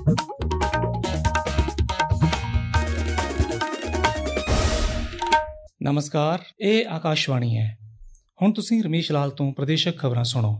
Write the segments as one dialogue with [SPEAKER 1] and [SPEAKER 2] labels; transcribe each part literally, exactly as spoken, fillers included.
[SPEAKER 1] ਨਮਸਕਾਰ, ਇਹ ਆਕਾਸ਼ਵਾਣੀ ਹੈ। ਹੁਣ ਤੁਸੀਂ ਰਮੇਸ਼ ਲਾਲ ਤੋਂ ਪ੍ਰਦੇਸ਼ਕ ਖਬਰਾਂ ਸੁਣੋ।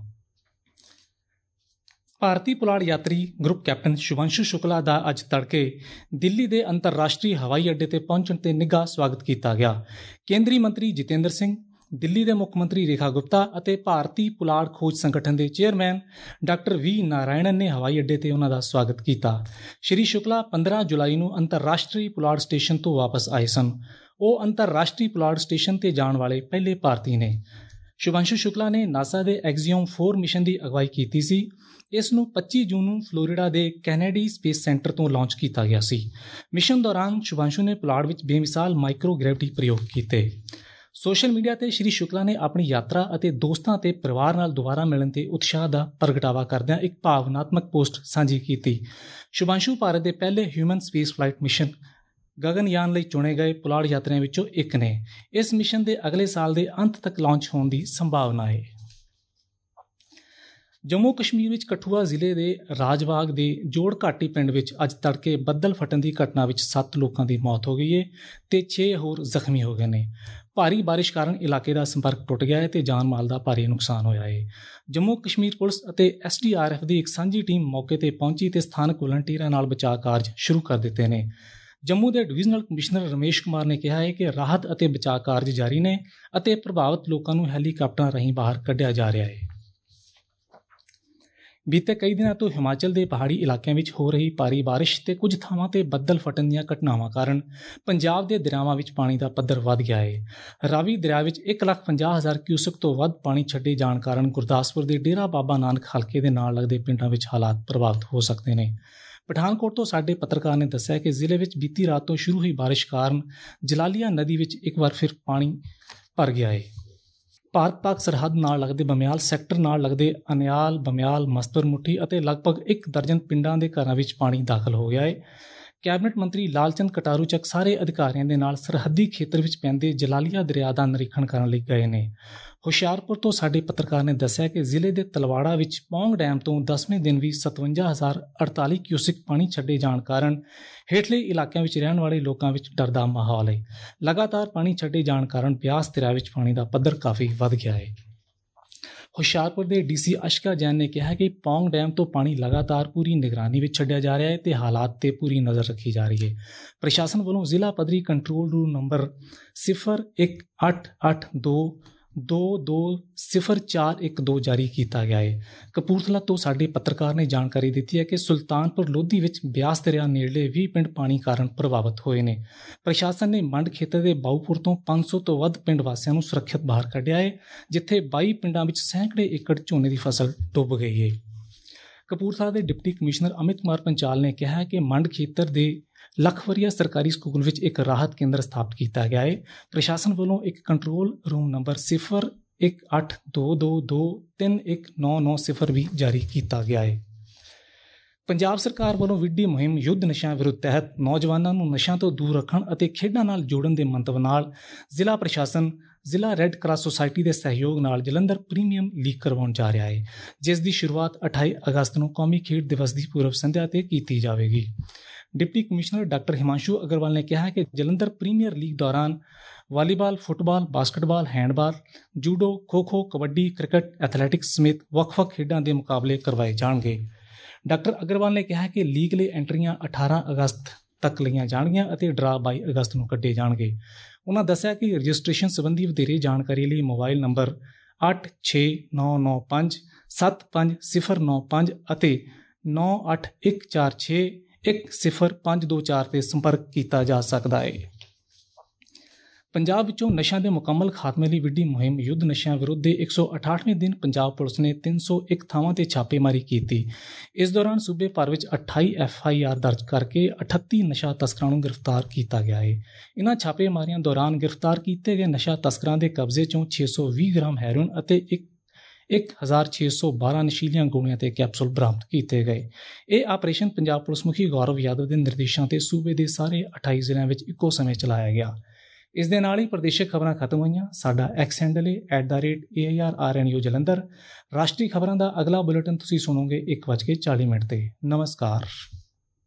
[SPEAKER 1] ਭਾਰਤੀ ਪੁਲਾੜ ਯਾਤਰੀ ਗਰੁੱਪ ਕੈਪਟਨ ਸ਼ੁਭਾਂਸ਼ੂ ਸ਼ੁਕਲਾ ਦਾ ਅੱਜ ਤੜਕੇ ਦਿੱਲੀ ਦੇ ਅੰਤਰਰਾਸ਼ਟਰੀ ਹਵਾਈ ਅੱਡੇ ਤੇ ਪਹੁੰਚਣ ਤੇ ਨਿੱਘਾ ਸਵਾਗਤ ਕੀਤਾ ਗਿਆ। ਕੇਂਦਰੀ ਮੰਤਰੀ ਜਿਤੇਂਦਰ ਸਿੰਘ, ਦਿੱਲੀ ਦੇ ਮੁੱਖ ਮੰਤਰੀ ਰੇਖਾ ਗੁਪਤਾ ਅਤੇ ਭਾਰਤੀ ਪੁਲਾੜ ਖੋਜ ਸੰਗਠਨ ਦੇ ਚੇਅਰਮੈਨ ਡਾਕਟਰ ਵੀ ਨਾਰਾਇਣਨ ਨੇ ਹਵਾਈ ਅੱਡੇ ਤੇ ਉਹਨਾਂ ਦਾ ਸਵਾਗਤ ਕੀਤਾ। ਸ਼੍ਰੀ ਸ਼ੁਕਲਾ ਪੰਦਰਾਂ ਜੁਲਾਈ ਨੂੰ ਅੰਤਰਰਾਸ਼ਟਰੀ ਪੁਲਾੜ ਸਟੇਸ਼ਨ ਤੋਂ ਵਾਪਸ ਆਏ ਸਨ। ਉਹ ਅੰਤਰਰਾਸ਼ਟਰੀ ਪੁਲਾੜ ਸਟੇਸ਼ਨ ਤੇ ਜਾਣ ਵਾਲੇ ਪਹਿਲੇ ਭਾਰਤੀ ਨੇ। ਸ਼ੁਭਾਂਸ਼ੂ ਸ਼ੁਕਲਾ ਨੇ ਨਾਸਾ ਦੇ ਐਕਸੀਓਮ ਫੋਰ ਮਿਸ਼ਨ ਦੀ ਅਗਵਾਈ ਕੀਤੀ ਸੀ। ਇਸ ਨੂੰ ਪੱਚੀ ਜੂਨ ਨੂੰ ਫਲੋਰੀਡਾ ਦੇ ਕੈਨੇਡੀ ਸਪੇਸ ਸੈਂਟਰ ਤੋਂ ਲਾਂਚ ਕੀਤਾ ਗਿਆ ਸੀ। ਮਿਸ਼ਨ ਦੌਰਾਨ ਸ਼ੁਭਾਂਸ਼ੂ ਨੇ ਪੁਲਾੜ ਵਿੱਚ ਬੇਮਿਸਾਲ ਮਾਈਕਰੋ ਗ੍ਰੈਵਿਟੀ ਪ੍ਰਯੋਗ ਕੀਤੇ। ਸੋਸ਼ਲ ਮੀਡੀਆ ਤੇ ਸ਼੍ਰੀ ਸ਼ੁਕਲਾ ਨੇ ਆਪਣੀ ਯਾਤਰਾ ਅਤੇ ਦੋਸਤਾਂ ਤੇ ਪਰਿਵਾਰ ਨਾਲ ਦੁਬਾਰਾ ਮਿਲਣ ਤੇ ਉਤਸ਼ਾਹ ਦਾ ਪ੍ਰਗਟਾਵਾ ਕਰਦਿਆਂ ਇੱਕ ਭਾਵਨਾਤਮਕ ਪੋਸਟ ਸਾਂਝੀ ਕੀਤੀ। ਸ਼ੁਭਾਂਸ਼ੂ ਭਾਰਤ ਦੇ ਪਹਿਲੇ human space flight mission Gaganyaan ਲਈ ਚੁਣੇ ਗਏ ਪੁਲਾੜ ਯਾਤਰੀਆਂ ਵਿੱਚੋਂ ਇੱਕ ਨੇ। ਇਸ ਮਿਸ਼ਨ ਦੇ ਅਗਲੇ ਸਾਲ ਦੇ ਅੰਤ ਤੱਕ ਲਾਂਚ ਹੋਣ ਦੀ ਸੰਭਾਵਨਾ ਹੈ। ਜੰਮੂ ਕਸ਼ਮੀਰ ਵਿੱਚ ਕਠੂਆ ਜ਼ਿਲ੍ਹੇ ਦੇ ਰਾਜਬਾਗ ਦੇ ਜੋੜ ਘਾਟੀ ਪਿੰਡ ਵਿੱਚ ਅੱਜ ਤੜਕੇ ਬੱਦਲ ਫਟਣ ਦੀ ਘਟਨਾ ਵਿੱਚ ਸੱਤ ਲੋਕਾਂ ਦੀ ਮੌਤ ਹੋ ਗਈ ਹੈ ਤੇ ਛੇ ਹੋਰ ਜ਼ਖਮੀ ਹੋ ਗਏ ਨੇ। ਭਾਰੀ ਬਾਰਿਸ਼ ਕਾਰਨ ਇਲਾਕੇ ਦਾ ਸੰਪਰਕ ਟੁੱਟ ਗਿਆ ਹੈ ਤੇ ਜਾਨ ਮਾਲ ਦਾ ਭਾਰੀ ਨੁਕਸਾਨ ਹੋਇਆ ਹੈ। ਜੰਮੂ ਕਸ਼ਮੀਰ ਪੁਲਿਸ ਅਤੇ ਐਸ ਡੀ ਆਰ ਐਫ ਦੀ ਇੱਕ ਸਾਂਝੀ ਟੀਮ ਮੌਕੇ ਤੇ ਪਹੁੰਚੀ ਤੇ ਸਥਾਨਕ ਵਲੰਟੀਅਰਾਂ ਨਾਲ ਬਚਾਅ ਕਾਰਜ ਸ਼ੁਰੂ ਕਰ ਦਿੱਤੇ ਨੇ। ਜੰਮੂ ਦੇ ਡਿਵੀਜ਼ਨਲ ਕਮਿਸ਼ਨਰ ਰਮੇਸ਼ ਕੁਮਾਰ ਨੇ ਕਿਹਾ ਹੈ ਕਿ ਰਾਹਤ ਅਤੇ ਬਚਾਅ ਕਾਰਜ ਜਾਰੀ ਨੇ ਅਤੇ ਪ੍ਰਭਾਵਿਤ ਲੋਕਾਂ ਨੂੰ ਹੈਲੀਕਾਪਟਰਾਂ ਰਾਹੀਂ ਬਾਹਰ ਕੱਢਿਆ ਜਾ ਰਿਹਾ ਹੈ। ਬੀਤੇ ਕਈ ਦਿਨਾਂ ਤੋਂ ਹਿਮਾਚਲ ਦੇ ਪਹਾੜੀ ਇਲਾਕਿਆਂ ਵਿੱਚ ਹੋ ਰਹੀ ਭਾਰੀ ਬਾਰਿਸ਼ ਤੇ ਕੁਝ ਥਾਵਾਂ ਤੇ ਬੱਦਲ ਫਟਣ ਦੀਆਂ ਘਟਨਾਵਾਂ ਕਾਰਨ ਪੰਜਾਬ ਦੇ ਦਰਿਆਵਾਂ ਵਿੱਚ ਪਾਣੀ ਦਾ ਪੱਧਰ ਵੱਧ ਗਿਆ ਹੈ। ਰਾਵੀ ਦਰਿਆ ਵਿੱਚ ਇੱਕ ਲੱਖ ਪੰਜਾਹ ਹਜ਼ਾਰ ਕਿਊਸਕ ਤੋਂ ਵੱਧ ਪਾਣੀ ਛੱਡੇ ਜਾਣ ਕਾਰਨ ਗੁਰਦਾਸਪੁਰ ਦੇ ਡੇਰਾ ਬਾਬਾ ਨਾਨਕ ਹਲਕੇ ਦੇ ਨਾਲ ਲੱਗਦੇ ਪਿੰਡਾਂ ਵਿੱਚ ਹਾਲਾਤ ਪ੍ਰਭਾਵਿਤ ਹੋ ਸਕਦੇ ਨੇ। ਪਠਾਨਕੋਟ ਤੋਂ ਸਾਡੇ ਪੱਤਰਕਾਰ ਨੇ ਦੱਸਿਆ ਕਿ ਜ਼ਿਲ੍ਹੇ ਵਿੱਚ ਬੀਤੀ ਰਾਤ ਤੋਂ ਸ਼ੁਰੂ ਹੋਈ ਬਾਰਿਸ਼ ਕਾਰਨ ਜਲਾਲੀਆ ਨਦੀ ਵਿੱਚ ਇੱਕ ਵਾਰ ਫਿਰ ਪਾਣੀ ਭਰ ਗਿਆ ਹੈ। ਭਾਰਤ ਪਾਕ ਸਰਹੱਦ ਨਾਲ ਲੱਗਦੇ ਬਮਿਆਲ ਸੈਕਟਰ ਨਾਲ ਲੱਗਦੇ ਅਨਿਆਲ, ਬਮਿਆਲ, ਮਸਤਰ ਮੁੱਠੀ ਅਤੇ ਲਗਭਗ ਇੱਕ ਦਰਜਨ ਪਿੰਡਾਂ ਦੇ ਘਰਾਂ ਵਿੱਚ ਪਾਣੀ ਦਾਖਲ ਹੋ ਗਿਆ ਹੈ। ਕੈਬਨਿਟ ਮੰਤਰੀ ਲਾਲਚੰਦ ਕਟਾਰੂ ਚੱਕ ਸਾਰੇ ਅਧਿਕਾਰੀਆਂ ਦੇ ਨਾਲ ਸਰਹੱਦੀ ਖੇਤਰ ਵਿੱਚ ਪੈਂਦੇ ਜਲਾਲੀਆ ਦਰਿਆ ਦਾ ਨਿਰੀਖਣ ਕਰਨ ਲਈ ਗਏ ਨੇ। ਹੁਸ਼ਿਆਰਪੁਰ ਤੋਂ ਸਾਡੇ ਪੱਤਰਕਾਰ ਨੇ ਦੱਸਿਆ ਕਿ ਜ਼ਿਲ੍ਹੇ ਦੇ ਤਲਵਾੜਾ ਵਿੱਚ ਪੌਂਗ ਡੈਮ ਤੋਂ ਦਸਵੇਂ ਦਿਨ ਵੀ ਸਤਵੰਜਾ ਹਜ਼ਾਰ ਅੜਤਾਲੀ ਕਿਊਸਿਕ ਪਾਣੀ ਛੱਡੇ ਜਾਣ ਕਾਰਨ ਹੇਠਲੇ ਇਲਾਕਿਆਂ ਵਿੱਚ ਰਹਿਣ ਵਾਲੇ ਲੋਕਾਂ ਵਿੱਚ ਡਰ ਦਾ ਮਾਹੌਲ ਹੈ। ਲਗਾਤਾਰ ਪਾਣੀ ਛੱਡੇ ਜਾਣ ਕਾਰਨ ਬਿਆਸ ਦਰਿਆ ਵਿੱਚ ਪਾਣੀ ਦਾ ਪੱਧਰ ਕਾਫੀ ਵੱਧ ਗਿਆ ਹੈ। ਹੁਸ਼ਿਆਰਪੁਰ ਦੇ ਡੀ ਸੀ ਅਸ਼ਕਾ ਜੈਨ ਨੇ ਕਿਹਾ ਕਿ ਪੌਂਗ ਡੈਮ ਤੋਂ ਪਾਣੀ ਲਗਾਤਾਰ ਪੂਰੀ ਨਿਗਰਾਨੀ ਵਿੱਚ ਛੱਡਿਆ ਜਾ ਰਿਹਾ ਹੈ ਤੇ ਹਾਲਾਤ ਤੇ ਪੂਰੀ ਨਜ਼ਰ ਰੱਖੀ ਜਾ ਰਹੀ ਹੈ। ਪ੍ਰਸ਼ਾਸਨ ਵੱਲੋਂ ਜ਼ਿਲ੍ਹਾ ਪੱਧਰੀ ਕੰਟਰੋਲ ਰੂਮ ਨੰਬਰ ਸਿਫਰ ਇੱਕ ਅੱਠ ਅੱਠ ਦੋ ਦੋ ਦੋ ਸਿਫਰ ਚਾਰ ਇੱਕ ਦੋ ਜਾਰੀ ਕੀਤਾ ਗਿਆ ਹੈ। ਕਪੂਰਥਲਾ ਤੋਂ ਸਾਡੇ ਪੱਤਰਕਾਰ ਨੇ ਜਾਣਕਾਰੀ ਦਿੱਤੀ ਹੈ ਕਿ ਸੁਲਤਾਨਪੁਰ ਲੋਧੀ ਵਿੱਚ ਬਿਆਸ ਦਰਿਆ ਨੇੜਲੇ ਵੀਹ ਪਿੰਡ ਪਾਣੀ ਕਾਰਨ ਪ੍ਰਭਾਵਿਤ ਹੋਏ ਨੇ। ਪ੍ਰਸ਼ਾਸਨ ਨੇ ਮੰਡ ਖੇਤਰ ਦੇ ਬਾਊਪੁਰ ਤੋਂ ਪੰਜ ਸੌ ਤੋਂ ਵੱਧ ਪਿੰਡ ਵਾਸੀਆਂ ਨੂੰ ਸੁਰੱਖਿਅਤ ਬਾਹਰ ਕੱਢਿਆ ਹੈ, ਜਿੱਥੇ ਬਾਈ ਪਿੰਡਾਂ ਵਿੱਚ ਸੈਂਕੜੇ ਏਕੜ ਝੋਨੇ ਦੀ ਫਸਲ ਡੁੱਬ ਗਈ ਹੈ। ਕਪੂਰਥਲਾ ਦੇ ਡਿਪਟੀ ਕਮਿਸ਼ਨਰ ਅਮਿਤ ਕੁਮਾਰ ਪੰਚਾਲ ਨੇ ਕਿਹਾ ਹੈ ਕਿ ਮੰਡ ਖੇਤਰ ਦੇ ਲਖਵਰੀਆ ਸਰਕਾਰੀ ਸਕੂਲ ਵਿੱਚ ਇੱਕ ਰਾਹਤ ਕੇਂਦਰ ਸਥਾਪਿਤ ਕੀਤਾ ਗਿਆ ਹੈ। ਪ੍ਰਸ਼ਾਸਨ ਵੱਲੋਂ ਇੱਕ ਕੰਟਰੋਲ ਰੂਮ ਨੰਬਰ ਸਿਫਰ ਇੱਕ ਅੱਠ ਦੋ ਦੋ ਦੋ ਤਿੰਨ ਇੱਕ ਨੌ ਨੌ ਸਿਫਰ ਵੀ ਜਾਰੀ ਕੀਤਾ ਗਿਆ ਹੈ। ਪੰਜਾਬ ਸਰਕਾਰ ਵੱਲੋਂ ਵਿੱਢੀ ਮੁਹਿੰਮ ਯੁੱਧ ਨਸ਼ਿਆਂ ਵਿਰੁੱਧ ਤਹਿਤ ਨੌਜਵਾਨਾਂ ਨੂੰ ਨਸ਼ਿਆਂ ਤੋਂ ਦੂਰ ਰੱਖਣ ਅਤੇ ਖੇਡਾਂ ਨਾਲ ਜੋੜਨ ਦੇ ਮੰਤਵ ਨਾਲ ਜ਼ਿਲ੍ਹਾ ਪ੍ਰਸ਼ਾਸਨ ਜ਼ਿਲ੍ਹਾ ਰੈੱਡ ਕਰਾਸ ਸੁਸਾਇਟੀ ਦੇ ਸਹਿਯੋਗ ਨਾਲ ਜਲੰਧਰ ਪ੍ਰੀਮੀਅਮ ਲੀਗ ਕਰਵਾਉਣ ਜਾ ਰਿਹਾ ਹੈ, ਜਿਸ ਦੀ ਸ਼ੁਰੂਆਤ ਅਠਾਈ ਅਗਸਤ ਨੂੰ ਕੌਮੀ ਖੇਡ ਦਿਵਸ ਦੀ ਪੂਰਵ ਸੰਧਿਆ ਤੇ ਕੀਤੀ ਜਾਵੇਗੀ। Deputy commissioner doctor Himanshu Agarwal ਨੇ ਕਿਹਾ ਕਿ ਜਲੰਧਰ ਪ੍ਰੀਮੀਅਰ ਲੀਗ ਦੌਰਾਨ volleyball, football, basketball, handball, judo, kho kho, kabaddi, cricket, athletics ਸਮੇਤ ਵੱਖ-ਵੱਖ ਖੇਡਾਂ ਦੇ ਮੁਕਾਬਲੇ ਕਰਵਾਏ ਜਾਣਗੇ। ਡਾਕਟਰ ਅਗਰਵਾਲ ਨੇ ਕਿਹਾ ਕਿ ਲੀਗ ਲਈ ਐਂਟਰੀਆਂ ਅਠਾਰਾਂ ਅਗਸਤ ਤੱਕ ਲਈਆਂ ਜਾਣਗੀਆਂ ਅਤੇ ਡਰਾ ਬਾਈ ਅਗਸਤ ਨੂੰ ਕੱਢੇ ਜਾਣਗੇ। ਉਹਨਾਂ ਦੱਸਿਆ ਕਿ ਰਜਿਸਟ੍ਰੇਸ਼ਨ ਸੰਬੰਧੀ ਵਧੇਰੇ ਜਾਣਕਾਰੀ ਲਈ ਮੋਬਾਈਲ ਨੰਬਰ ਅੱਠ ਛੇ ਨੌ ਨੌ ਪੰਜ ਸੱਤ ਪੰਜ ਸਿਫਰ ਨੌ ਪੰਜ ਅਤੇ ਨੌ ਅੱਠ ਇੱਕ ਚਾਰ ਛੇ ਇੱਕ ਸਿਫਰ ਪੰਜ ਦੋ ਚਾਰ 'ਤੇ ਸੰਪਰਕ ਕੀਤਾ ਜਾ ਸਕਦਾ ਹੈ। ਪੰਜਾਬ ਵਿੱਚੋਂ ਨਸ਼ਿਆਂ ਦੇ ਮੁਕੰਮਲ ਖਾਤਮੇ ਲਈ ਵਿੱਢੀ ਮੁਹਿੰਮ ਯੁੱਧ ਨਸ਼ਿਆਂ ਵਿਰੁੱਧ ਦੇ ਇੱਕ ਸੌ ਅਠਾਹਠਵੇਂ ਦਿਨ ਪੰਜਾਬ ਪੁਲਿਸ ਨੇ ਤਿੰਨ ਸੌ ਇੱਕ ਥਾਵਾਂ ਤੇ ਛਾਪੇਮਾਰੀ ਕੀਤੀ। ਇਸ ਦੌਰਾਨ ਸੂਬੇ ਭਰ ਵਿੱਚ ਅਠਾਈ ਐਫ ਆਈ ਆਰ ਦਰਜ ਕਰਕੇ ਅਠੱਤੀ ਨਸ਼ਾ ਤਸਕਰਾਂ ਨੂੰ ਗ੍ਰਿਫਤਾਰ ਕੀਤਾ ਗਿਆ ਹੈ। ਇਨ੍ਹਾਂ ਛਾਪੇਮਾਰੀਆਂ ਦੌਰਾਨ ਗ੍ਰਿਫਤਾਰ ਕੀਤੇ ਗਏ ਨਸ਼ਾ ਤਸਕਰਾਂ ਦੇ ਕਬਜ਼ੇ 'ਚੋਂ ਛੇ ਸੌ ਵੀਹ ਗ੍ਰਾਮ ਹੈਰੋਇਨ ਅਤੇ ਇੱਕ ਇੱਕ ਹਜ਼ਾਰ ਛੇ ਸੌ ਬਾਰਾਂ ਨਸ਼ੀਲੀਆਂ ਗੋਲੀਆਂ ਤੇ ਕੈਪਸੂਲ ਬਰਾਮਦ ਕੀਤੇ ਗਏ। ਇਹ ਆਪਰੇਸ਼ਨ ਪੰਜਾਬ ਪੁਲਿਸ ਮੁਖੀ ਗੌਰਵ ਯਾਦਵ ਦੇ ਨਿਰਦੇਸ਼ਾਂ ਤੇ ਸੂਬੇ ਦੇ ਸਾਰੇ ਅਠਾਈ ਜ਼ਿਲ੍ਹਿਆਂ ਵਿੱਚ ਇੱਕੋ ਸਮੇਂ ਚਲਾਇਆ ਗਿਆ। ਇਸ ਦੇ ਨਾਲ ਹੀ ਪ੍ਰਦੇਸ਼ਕ ਖਬਰਾਂ ਖਤਮ ਹੋਈਆਂ। ਸਾਡਾ ਐਕਸ ਹੈਂਡਲ ਹੈ at the rate A I R R N U Jalandhar. ਰਾਸ਼ਟਰੀ ਖਬਰਾਂ ਦਾ ਅਗਲਾ ਬੁਲੇਟਿਨ ਤੁਸੀਂ ਸੁਣੋਗੇ ਇੱਕ ਵੱਜ ਕੇ ਚਾਲੀ ਮਿੰਟ ਤੇ। ਨਮਸਕਾਰ।